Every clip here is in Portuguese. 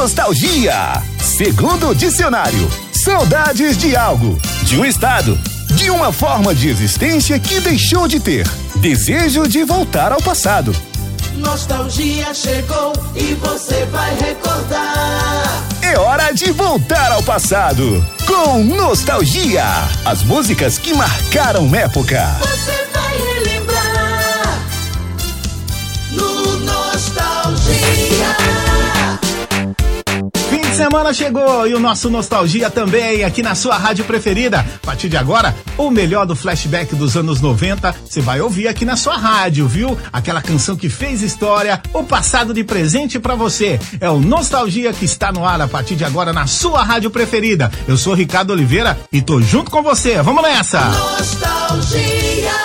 Nostalgia. Segundo o dicionário, saudades de algo, de um estado, de uma forma de existência que deixou de ter. Desejo de voltar ao passado. Nostalgia chegou e você vai recordar. É hora de voltar ao passado. Com Nostalgia. As músicas que marcaram época. Você vai relembrar no Nostalgia. Fim de semana chegou e o nosso Nostalgia também aqui na sua rádio preferida. A partir de agora, o melhor do flashback dos anos 90, você vai ouvir aqui na sua rádio, viu? Aquela canção que fez história, o passado de presente pra você. É o Nostalgia que está no ar a partir de agora na sua rádio preferida. Eu sou Ricardo Oliveira e tô junto com você. Vamos nessa! Nostalgia.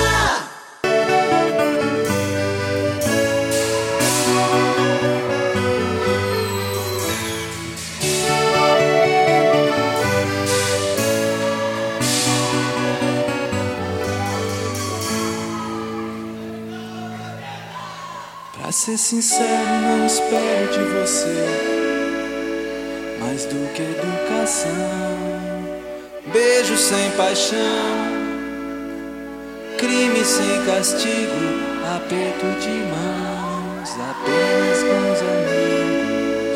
Pra ser sincero, não espero de você mais do que educação, beijo sem paixão, crime sem castigo, aperto de mãos, apenas bons amigos.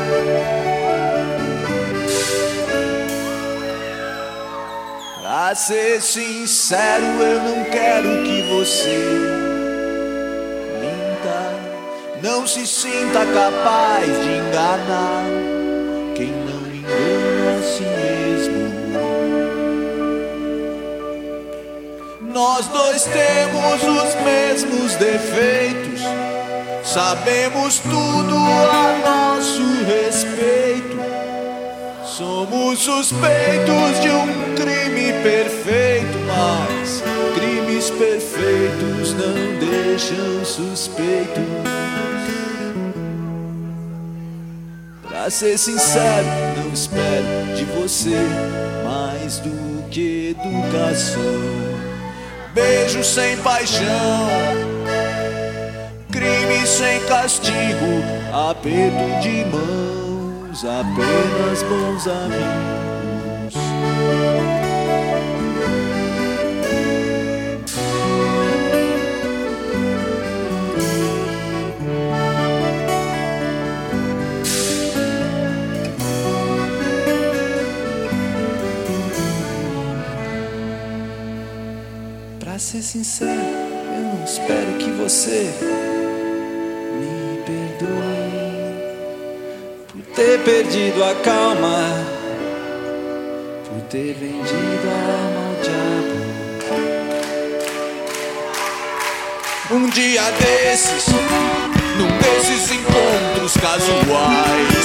Pra ser sincero, eu não quero que você não se sinta capaz de enganar quem não engana a si mesmo. Nós dois temos os mesmos defeitos, sabemos tudo a nosso respeito. Somos suspeitos de um crime perfeito, mas crimes perfeitos não deixam suspeitos. Pra ser sincero, não espero de você mais do que educação, beijo sem paixão, crime sem castigo, aperto de mãos, apenas bons amigos. Pra ser sincero, eu não espero que você me perdoe por ter perdido a calma, por ter vendido a alma ao diabo. Um dia desses, num desses encontros casuais,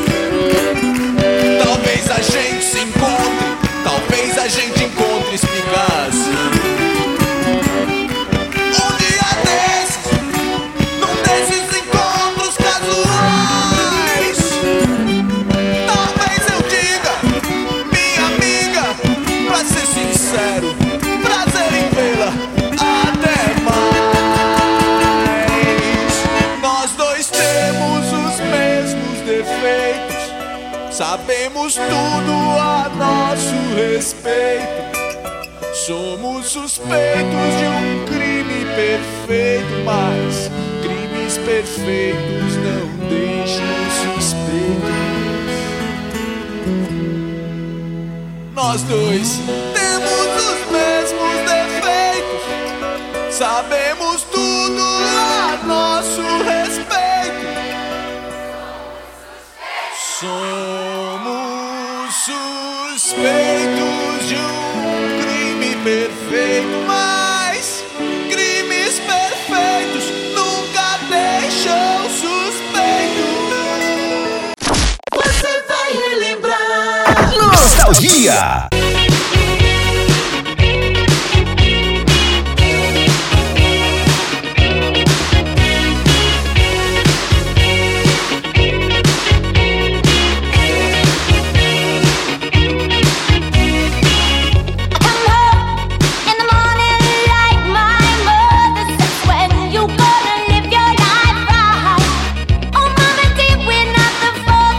talvez a gente se encontre, talvez a gente encontre explicação. Prazer em vê-la, até mais. Nós dois temos os mesmos defeitos, sabemos tudo a nosso respeito. Somos suspeitos de um crime perfeito, mas crimes perfeitos não deixam suspeitos. Nós dois temos os mesmos defeitos, sabemos tudo a nosso respeito. Somos suspeitos de um crime perfeito, mas crimes perfeitos nunca deixam suspeito. Você vai relembrar. Nostalgia. When you gonna live your life right? Oh, mama, did we not the fall?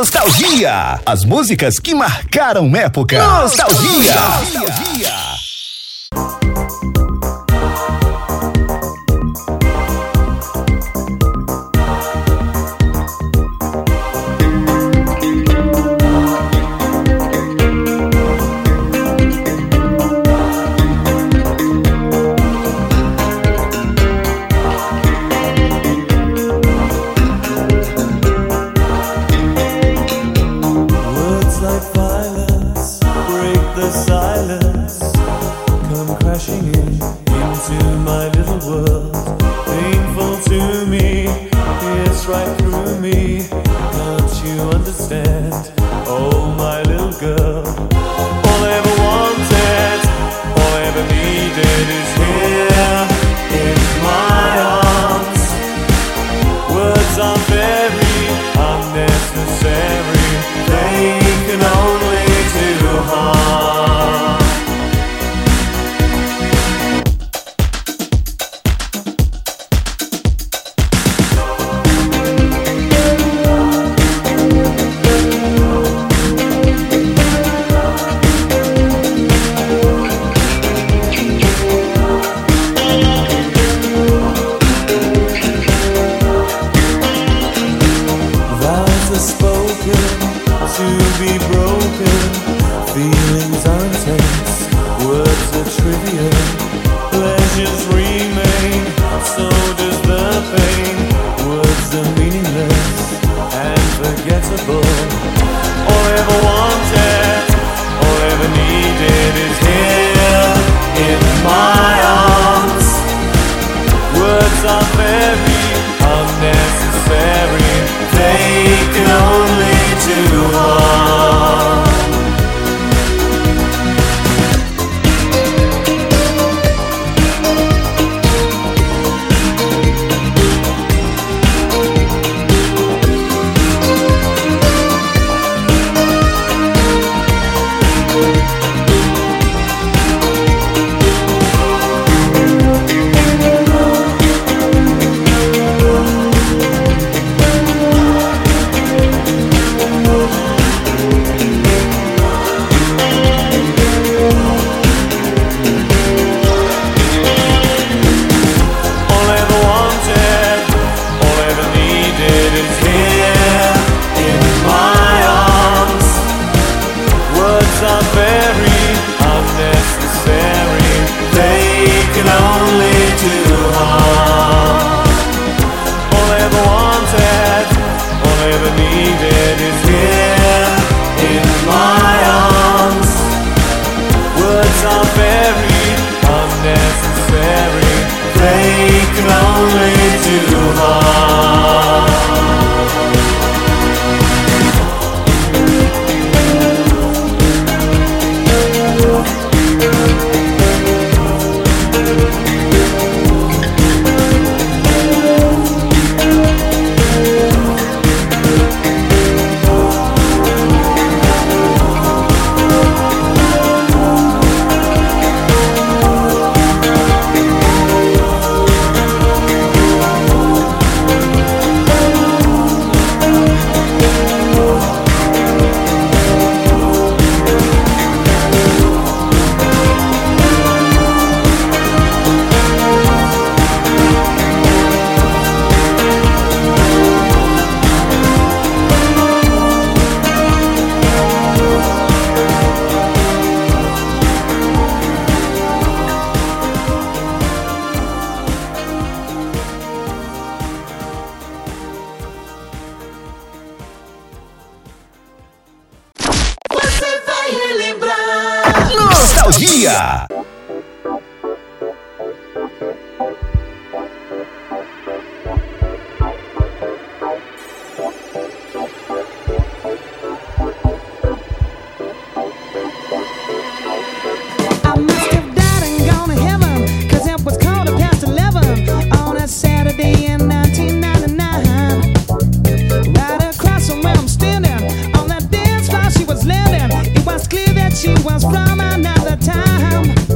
Nostalgia. As músicas que marcaram época. Nostalgia. Nostalgia. She was from another time.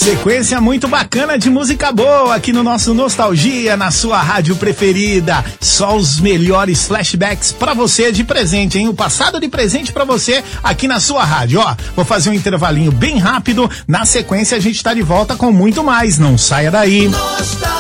Sequência muito bacana de música boa aqui no nosso Nostalgia, na sua rádio preferida. Só os melhores flashbacks pra você de presente, hein? O passado de presente pra você aqui na sua rádio. Ó, vou fazer um intervalinho bem rápido. Na sequência a gente tá de volta com muito mais. Não saia daí. Nostalgia.